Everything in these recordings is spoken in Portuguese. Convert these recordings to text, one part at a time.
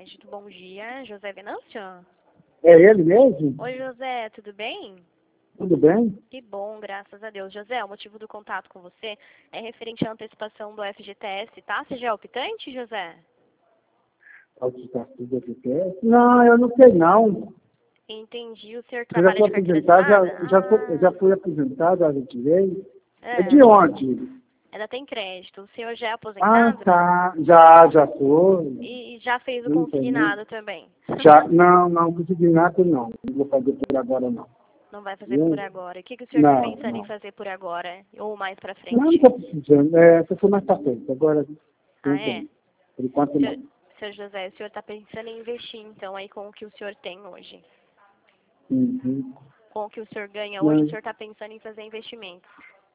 Crédito, bom dia. José Venâncio? É ele mesmo? Oi, José, tudo bem? Tudo bem? Que bom, graças a Deus. José, o motivo do contato com você é referente à antecipação do FGTS, tá? Você já é optante, José? Não, eu não sei não. Entendi. O senhor Eu já trabalha fui de carteira aposentado, assinada? já fui aposentado, já retirei. É É, de onde? ainda tem crédito. O senhor já é Ah, aposentado? tá. Já foi. E já fez o Não entendi. consignado também? Já, não consegui nada não. Não vou fazer por agora não. Não vai fazer por Viu? agora. O que o senhor está Não, pensando em não. fazer por agora? Ou mais pra Não frente? estou precisando. É, se for mais pra frente. Agora, Ah, tudo é? bem. Por enquanto Senhor, não. senhor José, o senhor está pensando em investir, então, aí com o que o senhor tem hoje? Uhum. Com o que o senhor ganha hoje, o Não, senhor está pensando em fazer investimentos?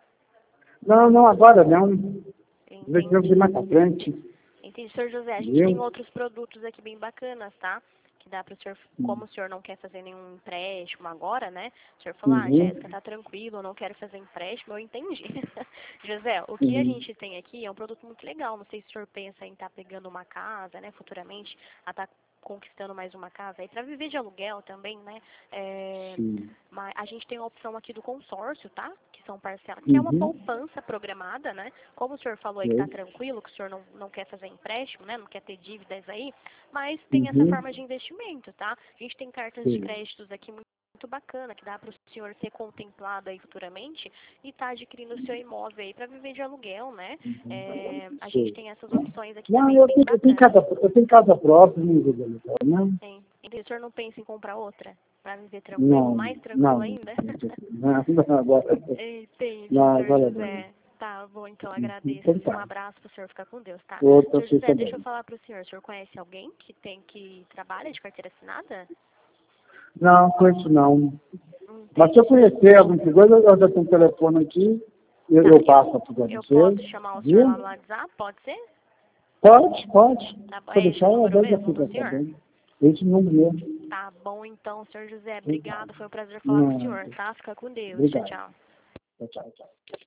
não, agora não. Investimento de Entendi. mais pra frente. Entendi, senhor José. A gente tem Viu? outros produtos aqui bem bacanas, tá? Que dá para o senhor, como o senhor não quer fazer nenhum empréstimo agora, né? O senhor falou, Jéssica, Uhum. tá tranquilo, eu não quero fazer empréstimo, eu entendi. José, o que a Uhum. gente tem aqui é um produto muito legal. Não sei se o senhor pensa em estar pegando uma casa, né, futuramente, a estar conquistando mais uma casa aí para viver de aluguel também, né? Sim. Mas a gente tem a opção aqui do consórcio, tá? Que são parcelas, que é uma Uhum. poupança programada, né? Como o senhor falou aí que tá Sei. tranquilo, que o senhor não quer fazer empréstimo, né? Não quer ter dívidas aí, mas tem essa Uhum. forma de investimento, tá? A gente tem cartas de Sei. créditos aqui muito bacana, que dá para o senhor ser contemplado aí futuramente e tá adquirindo o seu imóvel aí para viver de aluguel, né? A gente Sei. tem essas opções aqui Não, também bem bacanas. eu tenho casa própria, não vou legal, não? Tem. E o senhor não pensa em comprar outra? Para viver tranquilo, Não, mais tranquilo não. ainda? Não, agora. Entendi, Não, senhor agora não. José. Tá bom, então agradeço. Então Um tá. abraço pro senhor, ficar com Deus, tá? Outra Senhor você José, deixa eu também. falar pro senhor. O senhor conhece alguém que trabalha de carteira assinada? Não, com isso não. Mas se eu Entendi. conhecer alguma coisa, eu já tenho um telefone aqui, Tá, eu passo para eu você, posso chamar o senhor lá no viu? WhatsApp, pode ser? Pode. Tá bom, Se é eu esse o deixar, eu número já mesmo do fica senhor? sabendo. Esse número mesmo. Tá bom, então, senhor José, Então tá. obrigado. Foi um prazer falar com o Não, senhor, tá? Fica com Deus. Tchau, obrigado. tchau. Tchau.